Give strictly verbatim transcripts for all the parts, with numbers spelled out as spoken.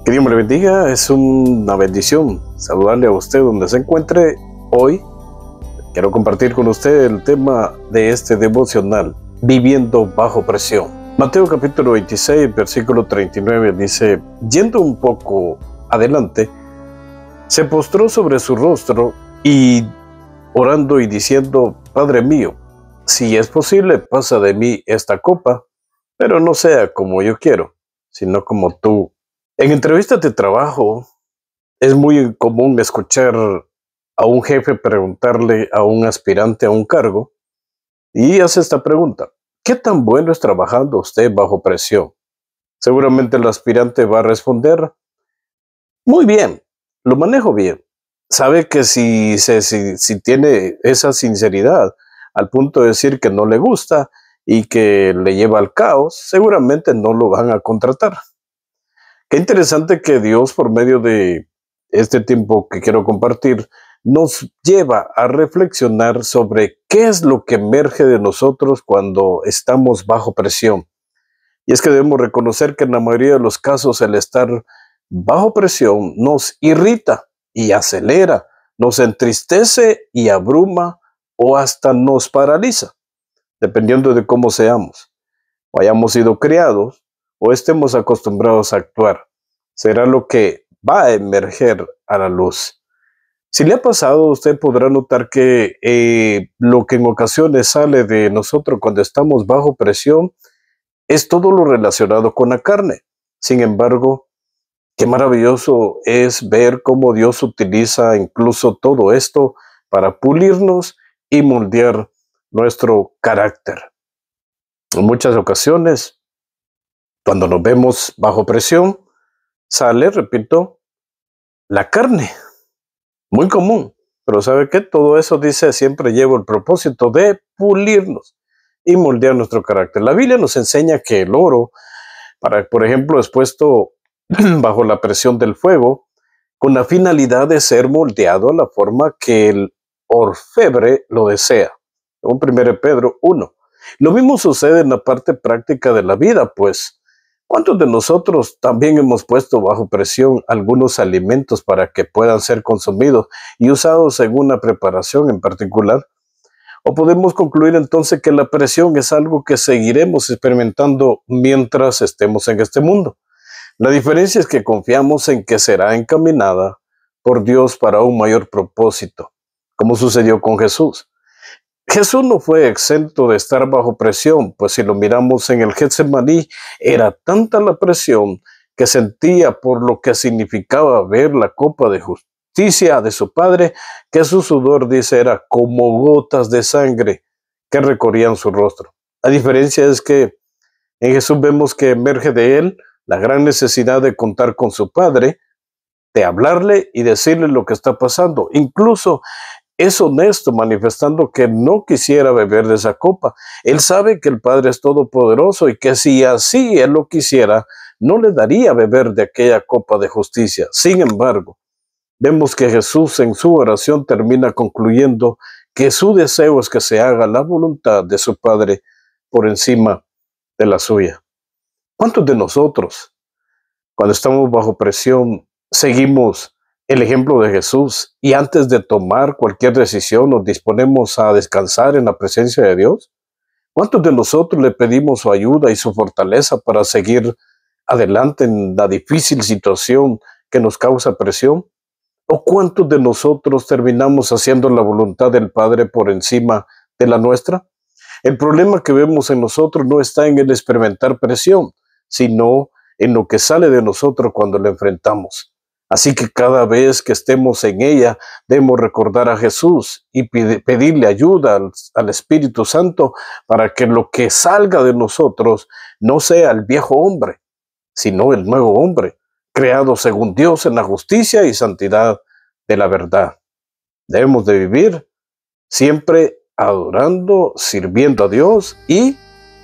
Que Dios me le bendiga, es una bendición saludarle a usted donde se encuentre. Hoy quiero compartir con usted el tema de este devocional, viviendo bajo presión. Mateo capítulo veintiséis, versículo treinta y nueve dice: yendo un poco adelante, se postró sobre su rostro y orando y diciendo: Padre mío, si es posible, pasa de mí esta copa, pero no sea como yo quiero, sino como tú. En entrevistas de trabajo es muy común escuchar a un jefe preguntarle a un aspirante a un cargo y hace esta pregunta: ¿qué tan bueno es trabajando usted bajo presión? Seguramente el aspirante va a responder: muy bien, lo manejo bien. Sabe que si, se, si, si tiene esa sinceridad al punto de decir que no le gusta y que le lleva al caos, seguramente no lo van a contratar. Qué interesante que Dios, por medio de este tiempo que quiero compartir, nos lleva a reflexionar sobre qué es lo que emerge de nosotros cuando estamos bajo presión. Y es que debemos reconocer que en la mayoría de los casos el estar bajo presión nos irrita y acelera, nos entristece y abruma o hasta nos paraliza, dependiendo de cómo seamos, o hayamos sido criados o estemos acostumbrados a actuar. Será lo que va a emerger a la luz. Si le ha pasado, usted podrá notar que eh, lo que en ocasiones sale de nosotros cuando estamos bajo presión es todo lo relacionado con la carne. Sin embargo, qué maravilloso es ver cómo Dios utiliza incluso todo esto para pulirnos y moldear nuestro carácter. En muchas ocasiones, cuando nos vemos bajo presión, sale, repito, la carne. Muy común. Pero ¿sabe qué? Todo eso, dice, siempre lleva el propósito de pulirnos y moldear nuestro carácter. La Biblia nos enseña que el oro, para, por ejemplo, es puesto bajo la presión del fuego, con la finalidad de ser moldeado a la forma que el orfebre lo desea. Según primero Pedro uno. Lo mismo sucede en la parte práctica de la vida, pues ¿cuántos de nosotros también hemos puesto bajo presión algunos alimentos para que puedan ser consumidos y usados en una preparación en particular? ¿O podemos concluir entonces que la presión es algo que seguiremos experimentando mientras estemos en este mundo? La diferencia es que confiamos en que será encaminada por Dios para un mayor propósito, como sucedió con Jesús. Jesús no fue exento de estar bajo presión, pues si lo miramos en el Getsemaní, era tanta la presión que sentía por lo que significaba ver la copa de justicia de su Padre, que su sudor, dice, era como gotas de sangre que recorrían su rostro. La diferencia es que en Jesús vemos que emerge de él la gran necesidad de contar con su Padre, de hablarle y decirle lo que está pasando. Incluso es honesto manifestando que no quisiera beber de esa copa. Él sabe que el Padre es todopoderoso y que si así Él lo quisiera, no le daría beber de aquella copa de justicia. Sin embargo, vemos que Jesús en su oración termina concluyendo que su deseo es que se haga la voluntad de su Padre por encima de la suya. ¿Cuántos de nosotros, cuando estamos bajo presión, seguimos el ejemplo de Jesús y antes de tomar cualquier decisión nos disponemos a descansar en la presencia de Dios? ¿Cuántos de nosotros le pedimos su ayuda y su fortaleza para seguir adelante en la difícil situación que nos causa presión? ¿O cuántos de nosotros terminamos haciendo la voluntad del Padre por encima de la nuestra? El problema que vemos en nosotros no está en el experimentar presión, sino en lo que sale de nosotros cuando la enfrentamos. Así que cada vez que estemos en ella, debemos recordar a Jesús y pedirle ayuda al, al Espíritu Santo para que lo que salga de nosotros no sea el viejo hombre, sino el nuevo hombre, creado según Dios en la justicia y santidad de la verdad. Debemos de vivir siempre adorando, sirviendo a Dios y,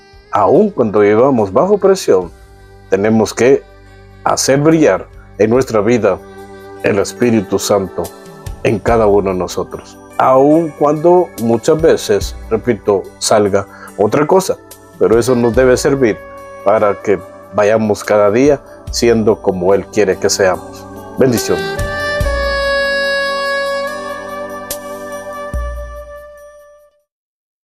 aun cuando vivamos bajo presión, tenemos que hacer brillar en nuestra vida el Espíritu Santo en cada uno de nosotros, aun cuando muchas veces, repito, salga otra cosa, pero eso nos debe servir para que vayamos cada día siendo como Él quiere que seamos. Bendiciones.